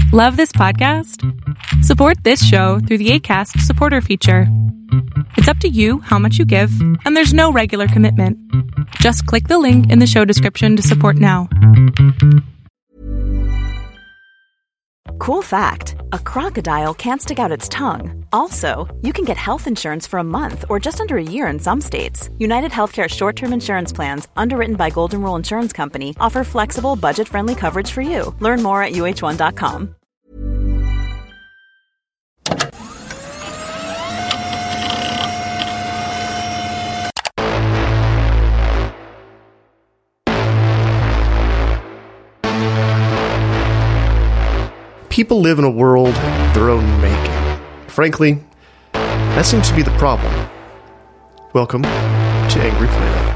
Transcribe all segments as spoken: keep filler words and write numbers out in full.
Love this podcast? Support this show through the Acast supporter feature. It's up to you how much you give, and there's no regular commitment. Just click the link in the show description to support now. Cool fact, a crocodile can't stick out its tongue. Also, you can get health insurance for a month or just under a year in some states. United Healthcare short-term insurance plans, underwritten by Golden Rule Insurance Company, offer flexible, budget-friendly coverage for you. Learn more at U H one dot com. People live in a world of their own making. Frankly, that seems to be the problem. Welcome to Angry Planet.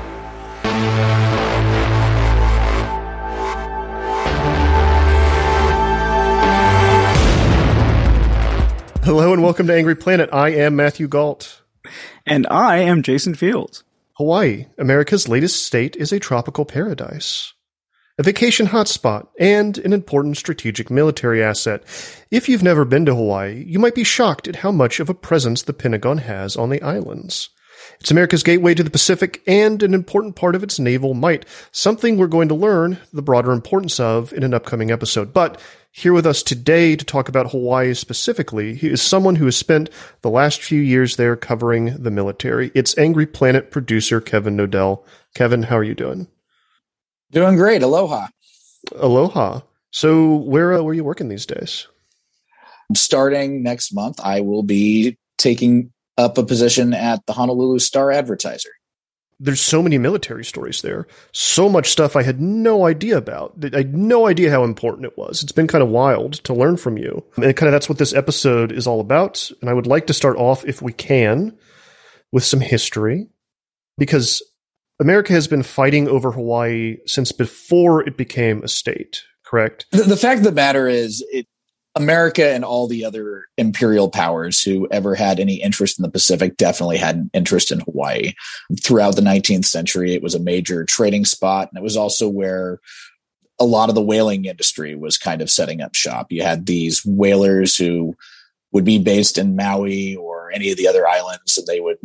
Hello and welcome to Angry Planet. I am Matthew Galt. And I am Jason Fields. Hawaii, America's latest state, is a tropical paradise, a vacation hotspot, and an important strategic military asset. If you've never been to Hawaii, you might be shocked at how much of a presence the Pentagon has on the islands. It's America's gateway to the Pacific and an important part of its naval might, something we're going to learn the broader importance of in an upcoming episode. But here with us today to talk about Hawaii specifically, he is someone who has spent the last few years there covering the military. It's Angry Planet producer Kevin Nodell. Kevin, how are you doing? Doing great. Aloha. Aloha. So where uh, where are you working these days? Starting next month, I will be taking up a position at the Honolulu Star-Advertiser. There's so many military stories there. So much stuff I had no idea about. I had no idea how important it was. It's been kind of wild to learn from you. And kind of that's what this episode is all about. And I would like to start off, if we can, with some history. Because America has been fighting over Hawaii since before it became a state, correct? The, the fact of the matter is, it, America and all the other imperial powers who ever had any interest in the Pacific definitely had an interest in Hawaii. Throughout the nineteenth century, it was a major trading spot, and it was also where a lot of the whaling industry was kind of setting up shop. You had these whalers who would be based in Maui or any of the other islands, and they would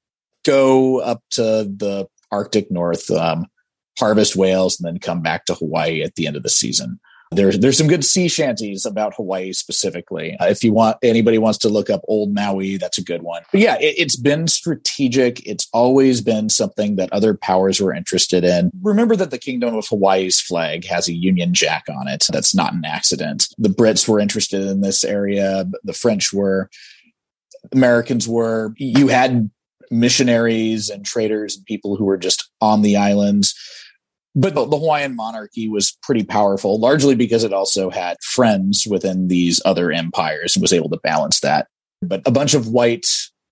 go up to the Arctic North, um, harvest whales, and then come back to Hawaii at the end of the season. There's there's some good sea shanties about Hawaii specifically. Uh, if you want, anybody wants to look up Old Maui, that's a good one. But yeah, it, it's been strategic. It's always been something that other powers were interested in. Remember that the Kingdom of Hawaii's flag has a Union Jack on it. That's not an accident. The Brits were interested in this area. The French were. Americans were. You had missionaries and traders and people who were just on the islands. But the Hawaiian monarchy was pretty powerful, largely because it also had friends within these other empires and was able to balance that. But a bunch of white,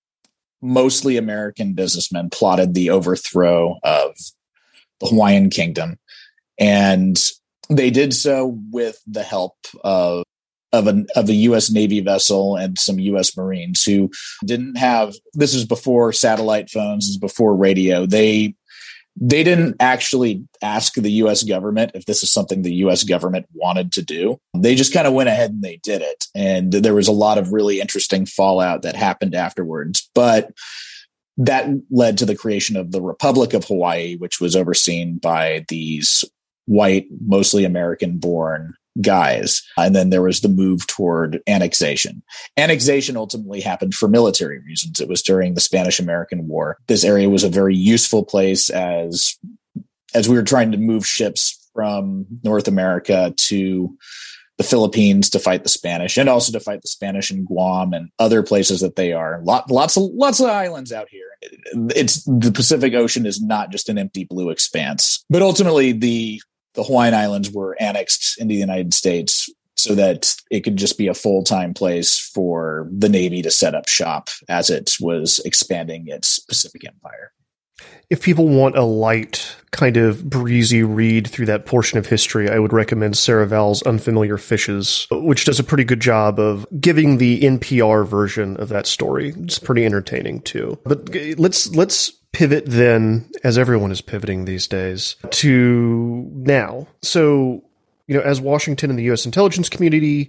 mostly American businessmen plotted the overthrow of the Hawaiian kingdom. And they did so with the help of of a, of a U S Navy vessel and some U S Marines who didn't have, this was before satellite phones, this is before radio. They They didn't actually ask the U S government if this is something the U S government wanted to do. They just kind of went ahead and they did it. And there was a lot of really interesting fallout that happened afterwards. But that led to the creation of the Republic of Hawaii, which was overseen by these white, mostly American-born guys. And then there was the move toward annexation. Annexation ultimately happened for military reasons. It was during the Spanish-American War. This area was a very useful place as, as we were trying to move ships from North America to the Philippines to fight the Spanish, and also to fight the Spanish in Guam and other places that they are. Lot, lots of lots of islands out here. It's the Pacific Ocean is not just an empty blue expanse. But ultimately, the the Hawaiian Islands were annexed into the United States so that it could just be a full-time place for the Navy to set up shop as it was expanding its Pacific Empire. If people want a light, kind of breezy read through that portion of history, I would recommend Sarah Vowell's Unfamiliar Fishes, which does a pretty good job of giving the N P R version of that story. It's pretty entertaining too. But let's let's pivot then, as everyone is pivoting these days, to now. So, you know, as Washington and the U S intelligence community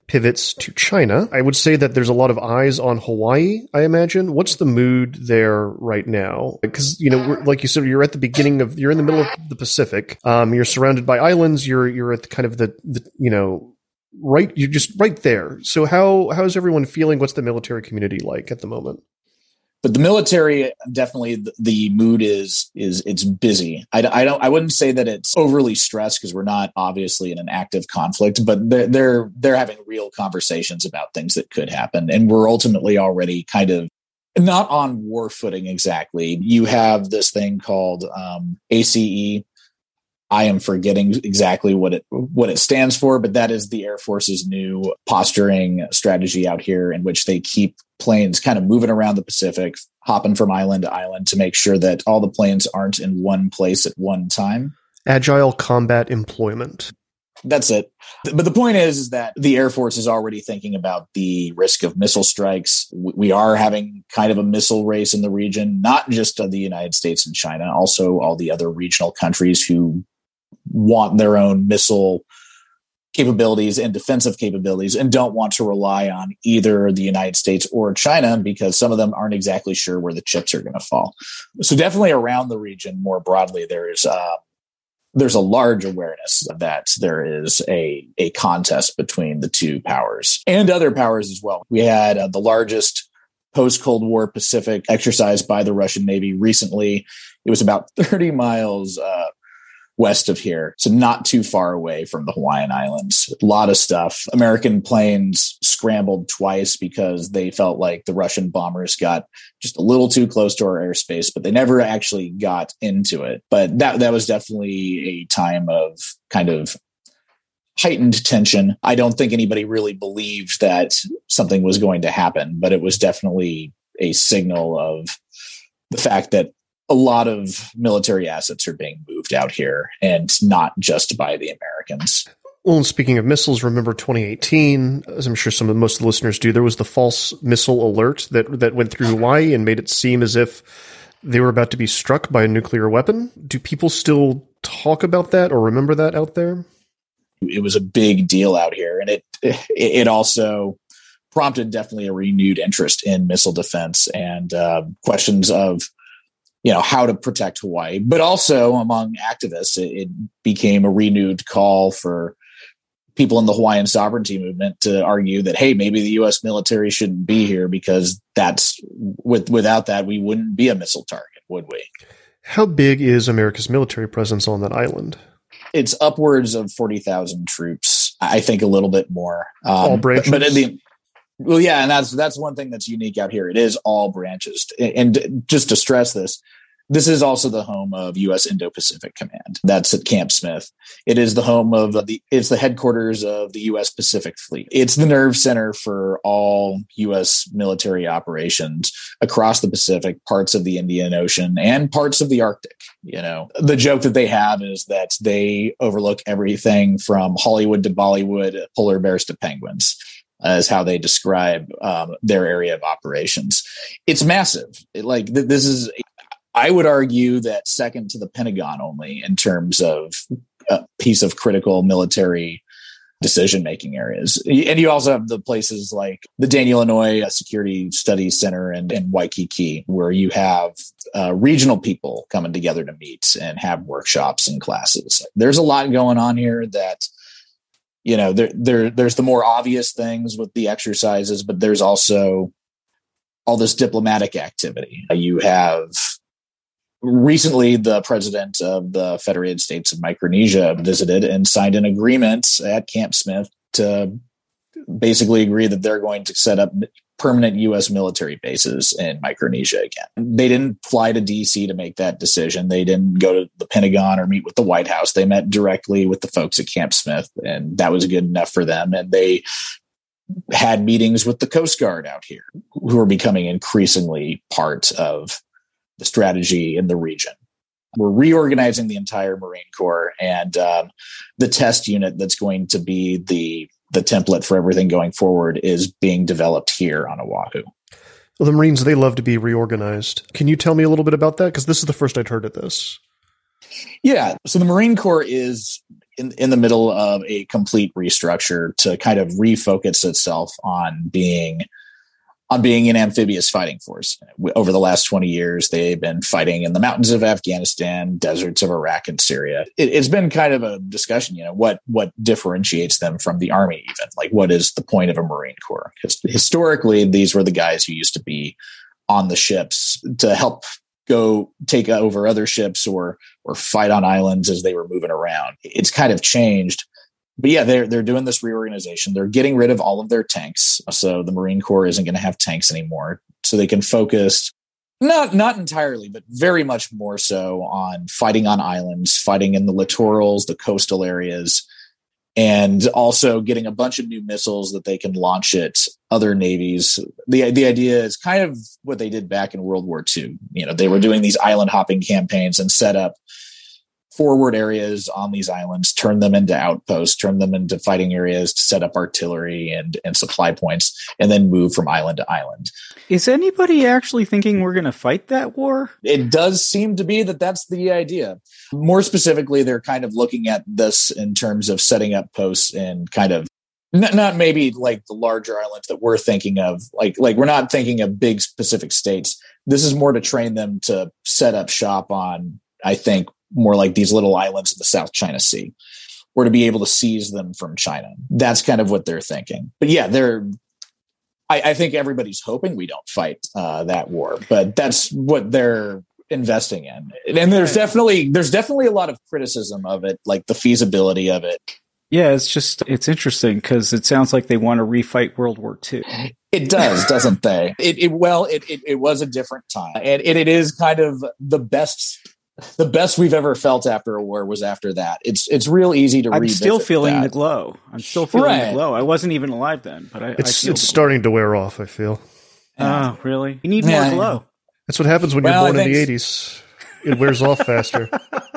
pivots to China. I would say that there's a lot of eyes on Hawaii, I imagine. What's the mood there right now? Because, you know, we're, like you said, you're at the beginning of, you're in the middle of the Pacific. Um, you're surrounded by islands. You're, you're at the kind of the, the, you know, right, you're just right there. So how, how is everyone feeling? What's the military community like at the moment? But the military, definitely the, the mood is, is it's busy. I, I don't, I wouldn't say that it's overly stressed because we're not obviously in an active conflict, but they're, they're, they're having real conversations about things that could happen. And we're ultimately already kind of not on war footing exactly. You have this thing called um, A C E. I am forgetting exactly what it what it stands for, but that is the Air Force's new posturing strategy out here, in which they keep planes kind of moving around the Pacific, hopping from island to island to make sure that all the planes aren't in one place at one time. Agile combat employment. That's it. But the point is, is that the Air Force is already thinking about the risk of missile strikes. We are having kind of a missile race in the region, not just of the United States and China, also all the other regional countries who want their own missile capabilities and defensive capabilities and don't want to rely on either the United States or China because some of them aren't exactly sure where the chips are going to fall. So definitely around the region more broadly, there is uh, there's a large awareness that there is a, a contest between the two powers and other powers as well. We had uh, the largest post-Cold War Pacific exercise by the Russian Navy recently. It was about thirty miles uh, west of here, so not too far away from the Hawaiian Islands. A lot of stuff. American planes scrambled twice because they felt like the Russian bombers got just a little too close to our airspace, but they never actually got into it. But that that was definitely a time of kind of heightened tension. I don't think anybody really believed that something was going to happen, but it was definitely a signal of the fact that a lot of military assets are being moved out here, and not just by the Americans. Well, and speaking of missiles, remember twenty eighteen, as I'm sure some of most of the listeners do, there was the false missile alert that, that went through Hawaii and made it seem as if they were about to be struck by a nuclear weapon. Do people still talk about that or remember that out there? It was a big deal out here, and it it also prompted definitely a renewed interest in missile defense and uh, questions of, you know, how to protect Hawaii, but also among activists, it, it became a renewed call for people in the Hawaiian sovereignty movement to argue that, hey, maybe the U S military shouldn't be here because that's with, without that, we wouldn't be a missile target, would we? How big is America's military presence on that island? It's upwards of forty thousand troops. I think a little bit more. Um, All branches? But, but in the, Well, yeah, and that's that's one thing that's unique out here. It is all branches. And just to stress this, this is also the home of U S Indo-Pacific Command. That's at Camp Smith. It is the home of the, it's the headquarters of the U S Pacific Fleet. It's the nerve center for all U S military operations across the Pacific, parts of the Indian Ocean, and parts of the Arctic. You know, the joke that they have is that they overlook everything from Hollywood to Bollywood, polar bears to penguins, as how they describe um, their area of operations. It's massive. It, like th- this is, I would argue that second to the Pentagon only in terms of a piece of critical military decision-making areas. And you also have the places like the Daniel Inouye Security Studies Center and, and Waikiki, where you have uh, regional people coming together to meet and have workshops and classes. There's a lot going on here that, you know, there, there, there's the more obvious things with the exercises, but there's also all this diplomatic activity. You have recently the president of the Federated States of Micronesia visited and signed an agreement at Camp Smith to basically agree that they're going to set up permanent U S military bases in Micronesia again. They didn't fly to D C to make that decision. They didn't go to the Pentagon or meet with the White House. They met directly with the folks at Camp Smith, and that was good enough for them. And they had meetings with the Coast Guard out here, who are becoming increasingly part of the strategy in the region. We're reorganizing the entire Marine Corps, and um, the test unit that's going to be the the template for everything going forward is being developed here on Oahu. Well, the Marines, they love to be reorganized. Can you tell me a little bit about that? Because this is the first I'd heard of this. Yeah. So the Marine Corps is in, in the middle of a complete restructure to kind of refocus itself on being on being an amphibious fighting force. Over the last twenty years, they've been fighting in the mountains of Afghanistan, deserts of Iraq and Syria. It, it's been kind of a discussion, you know, what, what differentiates them from the Army even? Like, what is the point of a Marine Corps? Because historically, these were the guys who used to be on the ships to help go take over other ships or or fight on islands as they were moving around. It's kind of changed. But yeah, they're they're doing this reorganization. They're getting rid of all of their tanks. So the Marine Corps isn't going to have tanks anymore. So they can focus, not not entirely, but very much more so on fighting on islands, fighting in the littorals, the coastal areas, and also getting a bunch of new missiles that they can launch at other navies. The, the idea is kind of what they did back in World War Two. You know, they were doing these island hopping campaigns and set up forward areas on these islands, turn them into outposts, turn them into fighting areas to set up artillery and, and supply points, and then move from island to island. Is anybody actually thinking we're going to fight that war? It does seem to be that that's the idea. More specifically, they're kind of looking at this in terms of setting up posts and kind of not, not maybe like the larger islands that we're thinking of. Like, like we're not thinking of big specific states. This is more to train them to set up shop on, I think, more like these little islands in the South China Sea, or to be able to seize them from China. That's kind of what they're thinking. But yeah, they're, I, I think everybody's hoping we don't fight uh, that war, but that's what they're investing in. And there's definitely, there's definitely a lot of criticism of it, like the feasibility of it. Yeah, it's just, it's interesting because it sounds like they want to refight World War Two. It does, doesn't they? It, it well, it, it, it was a different time. And it, it is kind of the best The best we've ever felt after a war was after that. It's it's real easy to I'm revisit still feeling that. the glow. I'm still feeling Right. the glow. I wasn't even alive then, but I It's I it's starting to wear off, I feel. Oh, really? You need Yeah. more glow. That's what happens when Well, you're born I in the think- eighties. It wears off faster.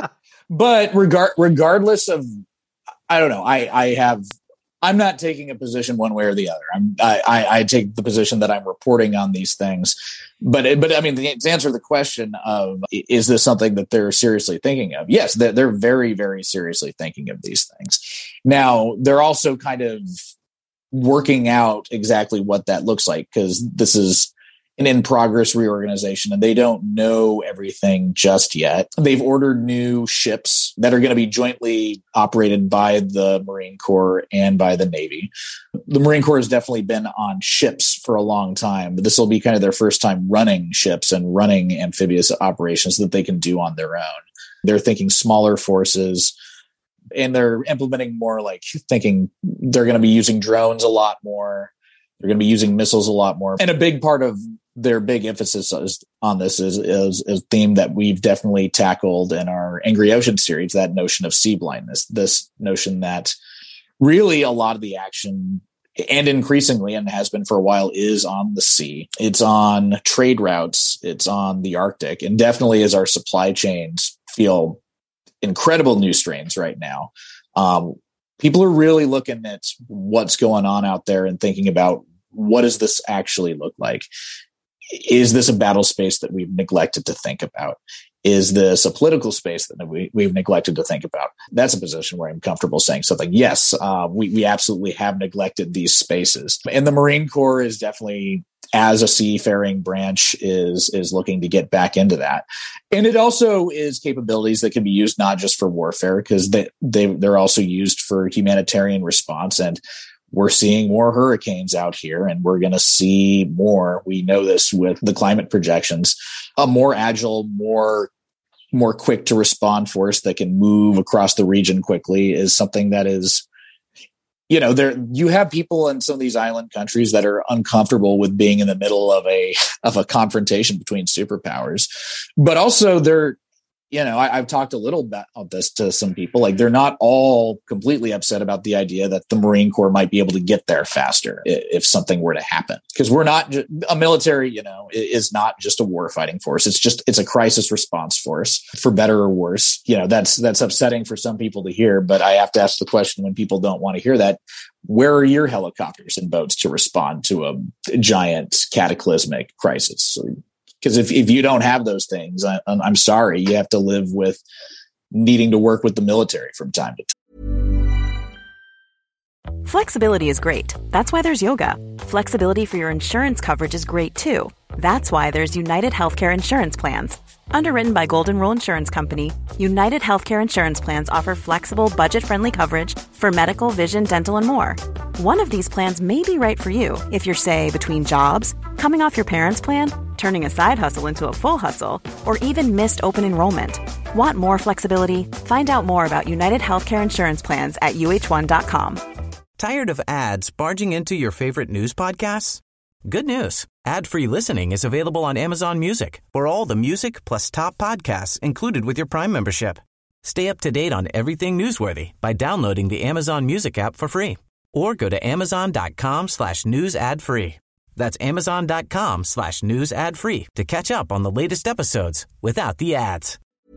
But regard regardless of, I don't know. I I have. I'm not taking a position one way or the other. I'm I I, I take the position that I'm reporting on these things. But but I mean, to answer the question of is this something that they're seriously thinking of? Yes, they're, they're very very seriously thinking of these things. Now they're also kind of working out exactly what that looks like, because this is an in-progress reorganization and they don't know everything just yet. They've ordered new ships that are going to be jointly operated by the Marine Corps and by the Navy. The Marine Corps has definitely been on ships for a long time, but this will be kind of their first time running ships and running amphibious operations that they can do on their own. They're thinking smaller forces, and they're implementing more like thinking they're going to be using drones a lot more. They're going to be using missiles a lot more. And a big part of their big emphasis is, on this is, is, is a theme that we've definitely tackled in our Angry Ocean series, that notion of sea blindness, this notion that really a lot of the action, and increasingly, and has been for a while, is on the sea. It's on trade routes. It's on the Arctic. And definitely as our supply chains feel incredible new strains right now, um, people are really looking at what's going on out there and thinking about, what does this actually look like? Is this a battle space that we've neglected to think about? Is this a political space that we, we've neglected to think about? That's a position where I'm comfortable saying something. Yes, uh, we, we absolutely have neglected these spaces. And the Marine Corps is definitely, as a seafaring branch, is, is looking to get back into that. And it also is capabilities that can be used not just for warfare, because they, they, they're also used for humanitarian response. And we're seeing more hurricanes out here, and we're going to see more. We know this with the climate projections. A more agile, more more quick to respond force that can move across the region quickly is something that is, you know, there you have people in some of these island countries that are uncomfortable with being in the middle of a of a confrontation between superpowers, but also they're, you know, I, I've talked a little about this to some people. Like, they're not all completely upset about the idea that the Marine Corps might be able to get there faster if, if something were to happen. Because we're not ju- a military, you know, is not just a war fighting force. It's just it's a crisis response force, for better or worse. You know, that's that's upsetting for some people to hear. But I have to ask the question, when people don't want to hear that, where are your helicopters and boats to respond to a giant cataclysmic crisis? Because if, if you don't have those things, I, I'm sorry, you have to live with needing to work with the military from time to time. Flexibility is great. That's why there's yoga. Flexibility for your insurance coverage is great too. That's why there's United Healthcare Insurance Plans. Underwritten by Golden Rule Insurance Company, United Healthcare Insurance Plans offer flexible, budget-friendly coverage for medical, vision, dental, and more. One of these plans may be right for you if you're, say, between jobs, coming off your parents' plan, turning a side hustle into a full hustle, or even missed open enrollment. Want more flexibility? Find out more about United Healthcare Insurance Plans at U H one dot com. Tired of ads barging into your favorite news podcasts? Good news. Ad-free listening is available on Amazon Music for all the music plus top podcasts included with your Prime membership. Stay up to date on everything newsworthy by downloading the Amazon Music app for free or go to amazon.com slash news ad free. That's amazon.com slash news ad free to catch up on the latest episodes without the ads.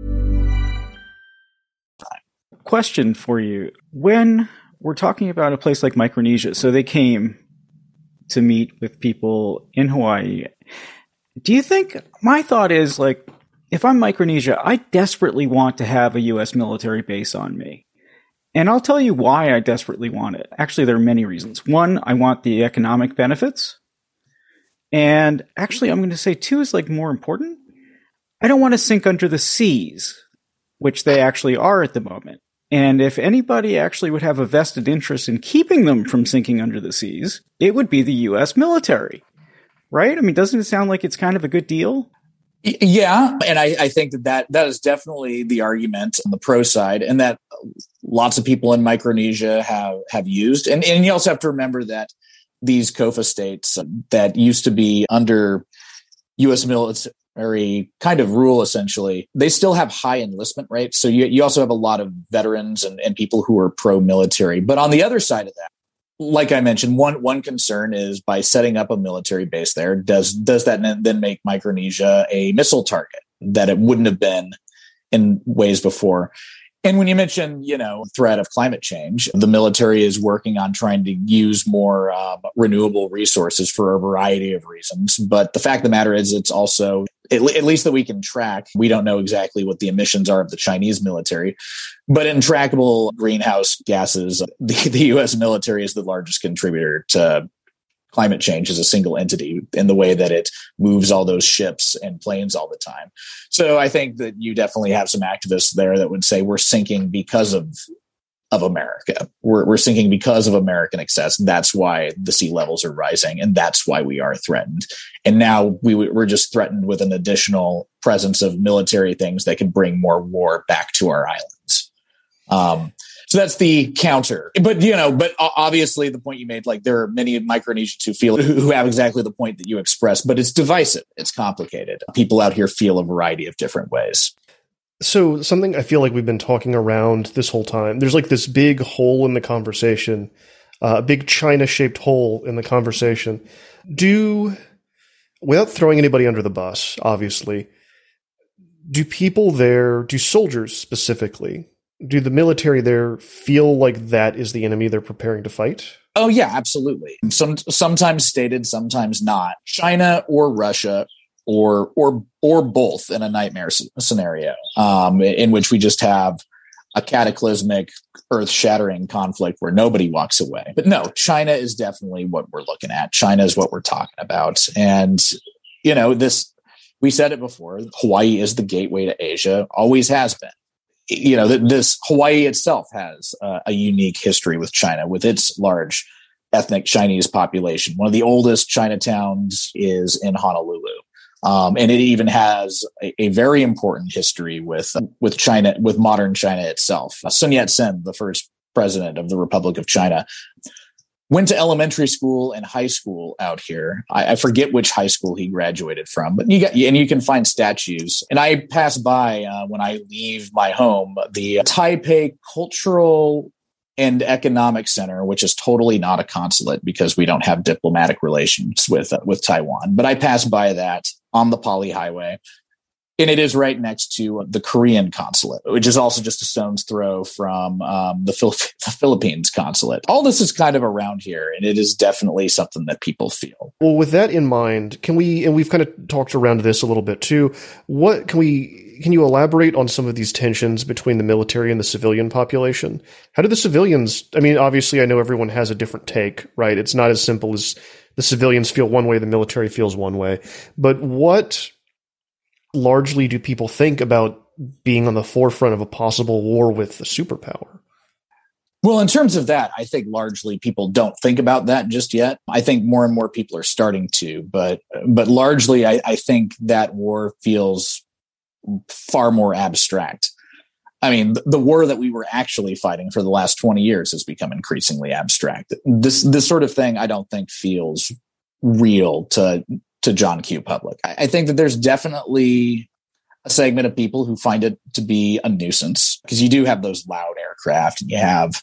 Question for you. When we're talking about a place like Micronesia, so they came to meet with people in Hawaii. Do you think, my thought is, like, if I'm Micronesia, I desperately want to have a U S military base on me. And I'll tell you why I desperately want it. Actually, there are many reasons. One, I want the economic benefits. And actually, I'm going to say two is like more important. I don't want to sink under the seas, which they actually are at the moment. And if anybody actually would have a vested interest in keeping them from sinking under the seas, it would be the U S military, right? I mean, doesn't it sound like it's kind of a good deal? Yeah. And I, I think that, that that is definitely the argument on the pro side, and that lots of people in Micronesia have, have used. And, and you also have to remember that these C O F A states that used to be under U S military kind of rule, essentially, they still have high enlistment rates. So you, you also have a lot of veterans and, and people who are pro-military. But on the other side of that, like I mentioned, one one concern is by setting up a military base there, does does that then make Micronesia a missile target that it wouldn't have been in ways before? And when you mention, you know, threat of climate change, the military is working on trying to use more um, renewable resources for a variety of reasons. But the fact of the matter is, it's also, at, le- at least that we can track, we don't know exactly what the emissions are of the Chinese military. But in trackable greenhouse gases, the, the U S military is the largest contributor to climate change as a single entity in the way that it moves all those ships and planes all the time. So I think that you definitely have some activists there that would say we're sinking because of of America. We're, we're sinking because of American excess. That's why the sea levels are rising, and that's why we are threatened. And now we, we're just threatened with an additional presence of military things that can bring more war back to our islands. Um, So that's the counter. But, you know, but obviously the point you made, like there are many Micronesians who feel, who have exactly the point that you expressed, but it's divisive. It's complicated. People out here feel a variety of different ways. So something I feel like we've been talking around this whole time, there's like this big hole in the conversation, uh, a big China-shaped hole in the conversation. Do, without throwing anybody under the bus, obviously, do people there, do soldiers specifically, do the military there feel like that is the enemy they're preparing to fight? Oh, yeah, absolutely. Some, sometimes stated, sometimes not. China or Russia or or or both in a nightmare scenario um, in which we just have a cataclysmic, earth-shattering conflict where nobody walks away. But no, China is definitely what we're looking at. China is what we're talking about. And, you know, this, we said it before, Hawaii is the gateway to Asia, always has been. You know, this Hawaii itself has uh, a unique history with China, with its large ethnic Chinese population. One of the oldest Chinatowns is in Honolulu. Um, and it even has a, a very important history with, uh, with China, with modern China itself. Uh, Sun Yat-sen, the first president of the Republic of China, went to elementary school and high school out here. I, I forget which high school he graduated from, but you got, and you can find statues. And I pass by uh, when I leave my home, the Taipei Cultural and Economic Center, which is totally not a consulate because we don't have diplomatic relations with uh, with Taiwan. But I pass by that on the Pali Highway. And it is right next to the Korean consulate, which is also just a stone's throw from um, the, Phil- the Philippines consulate. All this is kind of around here, and it is definitely something that people feel. Well, with that in mind, can we, and we've kind of talked around this a little bit too, what can we, can you elaborate on some of these tensions between the military and the civilian population? How do the civilians, I mean, obviously I know everyone has a different take, right? It's not as simple as the civilians feel one way, the military feels one way. But what largely do people think about being on the forefront of a possible war with a superpower? Well, in terms of that, I think largely people don't think about that just yet. I think more and more people are starting to, but but largely I, I think that war feels far more abstract. I mean, the, the war that we were actually fighting for the last twenty years has become increasingly abstract. This this sort of thing I don't think feels real to to John Q. Public. I, I think that there's definitely a segment of people who find it to be a nuisance, because you do have those loud aircraft, and you have,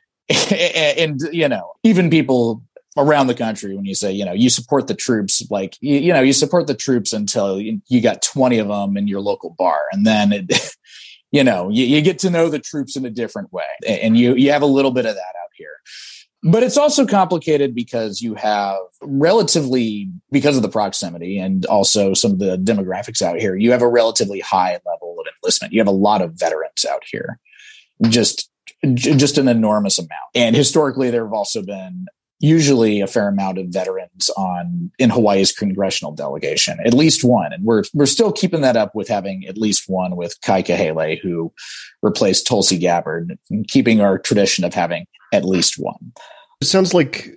and, you know, even people around the country, when you say, you know, you support the troops, like, you, you know, you support the troops until you, you got twenty of them in your local bar. And then, it, you know, you, you get to know the troops in a different way. And you, you have a little bit of that out here. But it's also complicated because you have relatively, because of the proximity and also some of the demographics out here, you have a relatively high level of enlistment. You have a lot of veterans out here, just, just an enormous amount. And historically, there have also been usually a fair amount of veterans on in Hawaii's congressional delegation, at least one. And we're, we're still keeping that up with having at least one with Kai Kahele, who replaced Tulsi Gabbard, and keeping our tradition of having at least one. It sounds like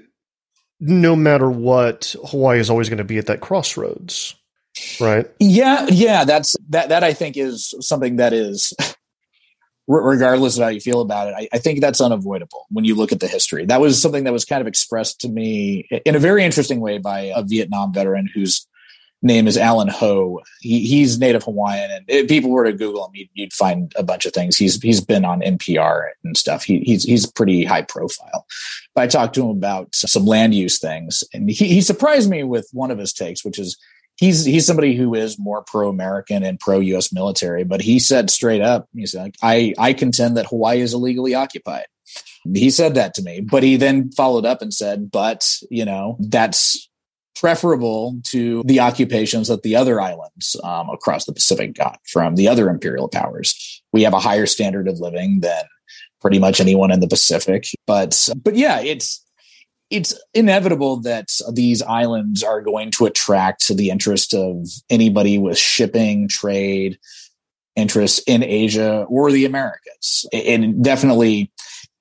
no matter what, Hawaii is always going to be at that crossroads, right? Yeah, yeah, that's that. That I think is something that is, regardless of how you feel about it, I, I think that's unavoidable when you look at the history. That was something that was kind of expressed to me in a very interesting way by a Vietnam veteran whose name is Alan Ho. He, he's Native Hawaiian, and if people were to Google him, you'd, you'd find a bunch of things. He's he's been on N P R and stuff. He, he's he's pretty high profile. But I talked to him about some land use things, and he, he surprised me with one of his takes, which is he's he's somebody who is more pro-American and pro-U S military. But he said straight up, he's like, I I contend that Hawaii is illegally occupied. He said that to me, but he then followed up and said, but you know, that's preferable to the occupations that the other islands um, across the Pacific got from the other imperial powers. We have a higher standard of living than pretty much anyone in the Pacific. But but yeah, it's it's inevitable that these islands are going to attract the interest of anybody with shipping, trade, interests in Asia or the Americas. And definitely,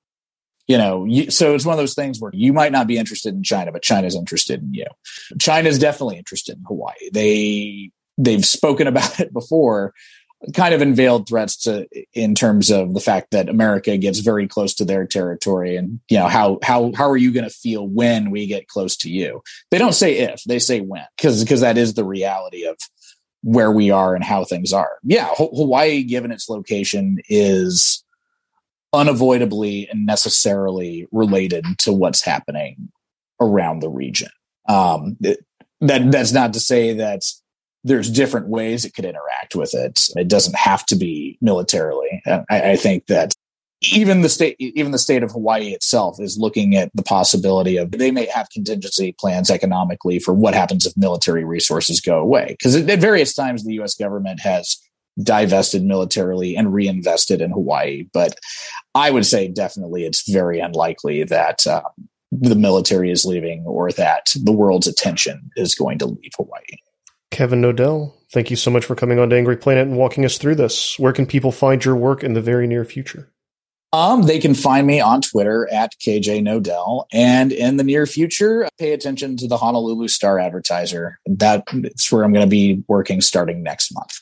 you know, you, so it's one of those things where you might not be interested in China, but China's interested in you. China's definitely interested in Hawaii. They, they've spoken about it before, kind of in veiled threats to, in terms of the fact that America gets very close to their territory. And, you know, how, how, how are you going to feel when we get close to you? They don't say if, they say when, because, because that is the reality of where we are and how things are. Yeah. Hawaii, given its location, is unavoidably and necessarily related to what's happening around the region. Um, it, that that's not to say that there's different ways it could interact with it. It doesn't have to be militarily. I, I think that even the state, even the state of Hawaii itself is looking at the possibility of they may have contingency plans economically for what happens if military resources go away. Because at various times the U S government has divested militarily and reinvested in Hawaii. But I would say definitely it's very unlikely that um, the military is leaving or that the world's attention is going to leave Hawaii. Kevin Knodell, thank you so much for coming on to Angry Planet and walking us through this. Where can people find your work in the very near future? Um, they can find me on Twitter at K J Knodell, and in the near future, pay attention to the Honolulu Star Advertiser. That's where I'm going to be working starting next month.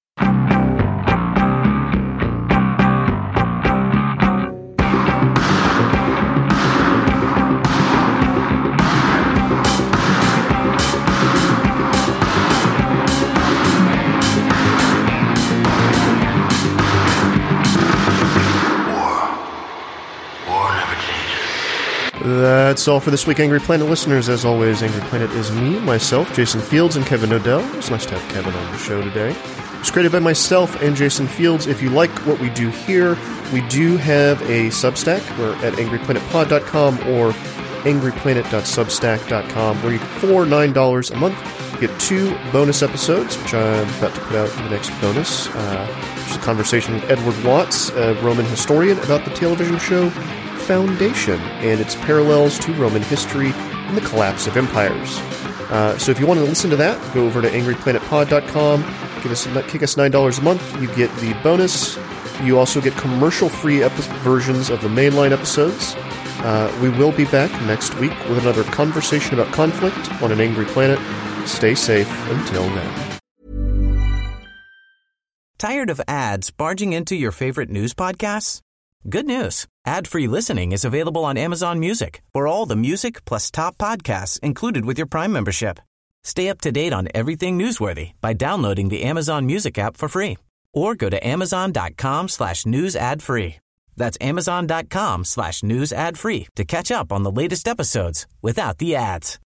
That's all for this week, Angry Planet listeners. As always, Angry Planet is me, myself, Jason Fields, and Kevin Knodell. It was nice to have Kevin on the show today. It's created by myself and Jason Fields. If you like what we do here, we do have a Substack. We're at angry planet pod dot com or angry planet dot substack dot com, where you can, for nine dollars a month, get two bonus episodes, which I'm about to put out in the next bonus. Uh, which is a conversation with Edward Watts, a Roman historian, about the television show Foundation and its parallels to Roman history and the collapse of empires. Uh, so if you want to listen to that, go over to angry planet pod dot com, give us, kick us nine dollars a month. You get the bonus. You also get commercial-free epi- versions of the mainline episodes. Uh, we will be back next week with another conversation about conflict on an angry planet. Stay safe until then. Tired of ads barging into your favorite news podcasts? Good news. Ad-free listening is available on Amazon Music for all the music plus top podcasts included with your Prime membership. Stay up to date on everything newsworthy by downloading the Amazon Music app for free or go to amazon.com slash news ad free. That's amazon.com slash news ad free to catch up on the latest episodes without the ads.